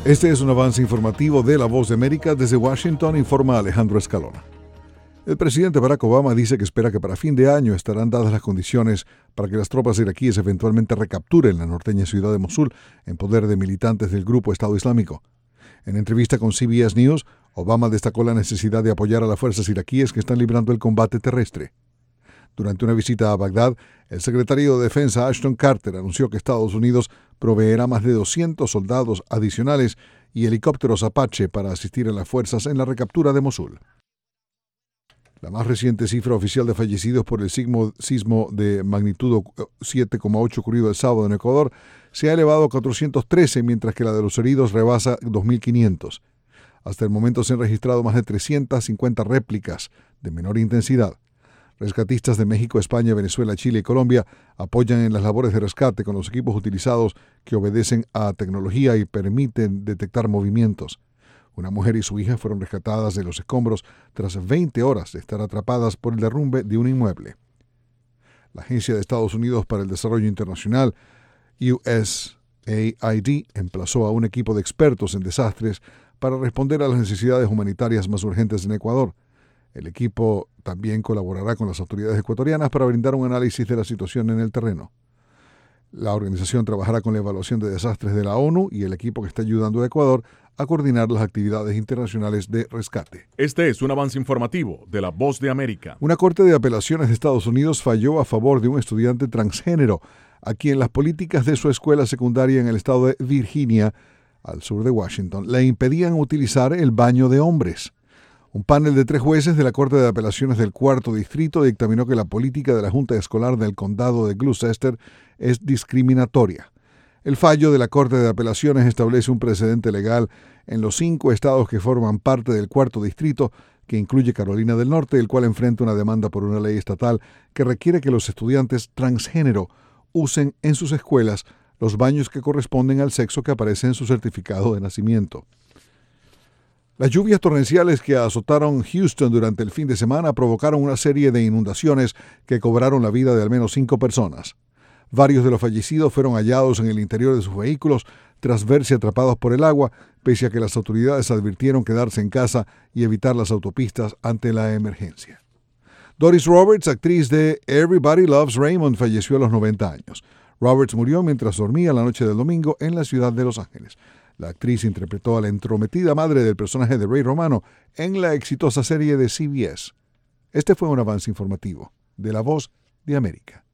Este es un avance informativo de La Voz de América. Desde Washington informa Alejandro Escalona. El presidente Barack Obama dice que espera que para fin de año estarán dadas las condiciones para que las tropas iraquíes eventualmente recapturen la norteña ciudad de Mosul en poder de militantes del grupo Estado Islámico. En entrevista con CBS News, Obama destacó la necesidad de apoyar a las fuerzas iraquíes que están librando el combate terrestre. Durante una visita a Bagdad, el secretario de Defensa Ashton Carter anunció que Estados Unidos proveerá más de 200 soldados adicionales y helicópteros Apache para asistir a las fuerzas en la recaptura de Mosul. La más reciente cifra oficial de fallecidos por el sismo de magnitud 7,8 ocurrido el sábado en Ecuador se ha elevado a 413, mientras que la de los heridos rebasa 2.500. Hasta el momento se han registrado más de 350 réplicas de menor intensidad. Rescatistas de México, España, Venezuela, Chile y Colombia apoyan en las labores de rescate con los equipos utilizados que obedecen a tecnología y permiten detectar movimientos. Una mujer y su hija fueron rescatadas de los escombros tras 20 horas de estar atrapadas por el derrumbe de un inmueble. La Agencia de Estados Unidos para el Desarrollo Internacional, USAID, emplazó a un equipo de expertos en desastres para responder a las necesidades humanitarias más urgentes en Ecuador. El equipo también colaborará con las autoridades ecuatorianas para brindar un análisis de la situación en el terreno. La organización trabajará con la evaluación de desastres de la ONU y el equipo que está ayudando a Ecuador a coordinar las actividades internacionales de rescate. Este es un avance informativo de La Voz de América. Una corte de apelaciones de Estados Unidos falló a favor de un estudiante transgénero a quien las políticas de su escuela secundaria en el estado de Virginia, al sur de Washington, le impedían utilizar el baño de hombres. Un panel de 3 jueces de la Corte de Apelaciones del Cuarto Distrito dictaminó que la política de la Junta Escolar del Condado de Gloucester es discriminatoria. El fallo de la Corte de Apelaciones establece un precedente legal en los 5 estados que forman parte del Cuarto Distrito, que incluye Carolina del Norte, el cual enfrenta una demanda por una ley estatal que requiere que los estudiantes transgénero usen en sus escuelas los baños que corresponden al sexo que aparece en su certificado de nacimiento. Las lluvias torrenciales que azotaron Houston durante el fin de semana provocaron una serie de inundaciones que cobraron la vida de al menos 5 personas. Varios de los fallecidos fueron hallados en el interior de sus vehículos tras verse atrapados por el agua, pese a que las autoridades advirtieron quedarse en casa y evitar las autopistas ante la emergencia. Doris Roberts, actriz de Everybody Loves Raymond, falleció a los 90 años. Roberts murió mientras dormía la noche del domingo en la ciudad de Los Ángeles. La actriz interpretó a la entrometida madre del personaje de Ray Romano en la exitosa serie de CBS. Este fue un avance informativo de La Voz de América.